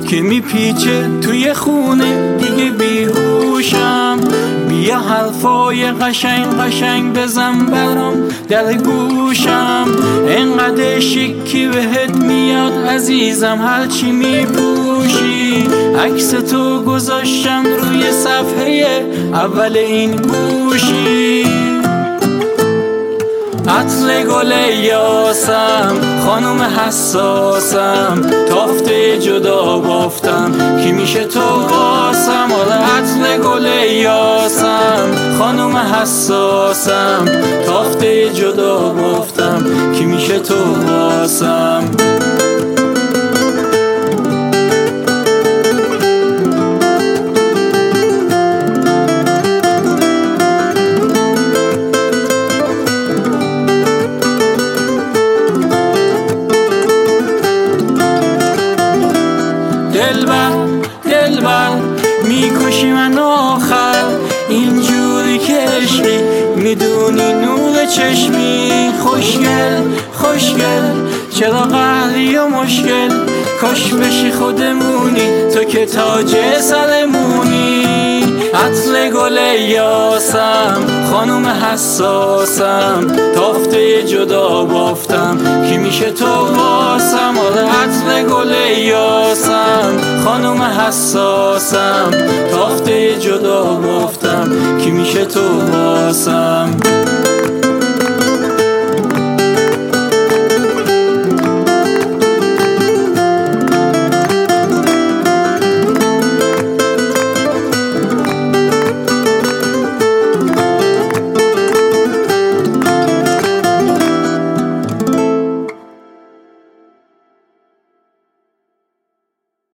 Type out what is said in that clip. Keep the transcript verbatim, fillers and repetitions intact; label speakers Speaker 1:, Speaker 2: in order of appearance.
Speaker 1: که میپیچه توی خونه دیگه بیهوشم. بیا حرفای قشنگ قشنگ بزن برام در گوشم، انقدر شکی بهت میاد عزیزم هرچی میپوشی. عکس تو گذاشتم روی صفحه اول این گوشی. عطر گل یاسم خانوم حساسم، تافته جدا بافتم کی میشه تو واسم. آره عطر گل یاسم خانوم حساسم، تافته جدا بافتم کی میشه تو واسم. دلبر دلبر میکشی من آخر، اینجوری که عشقی میدونی نور چشمی. خوشگل خوشگل چرا قهری و مشکل، کاش بشی خودمونی تو که تاج سرمونی. عطر گل یاسم خانوم حساسم، تافته جدا بافتم کی میشه تو واسم. آره عطر گل یاسم خانوم حساسم، تافته جدا بافتم کی میشه تو واسم.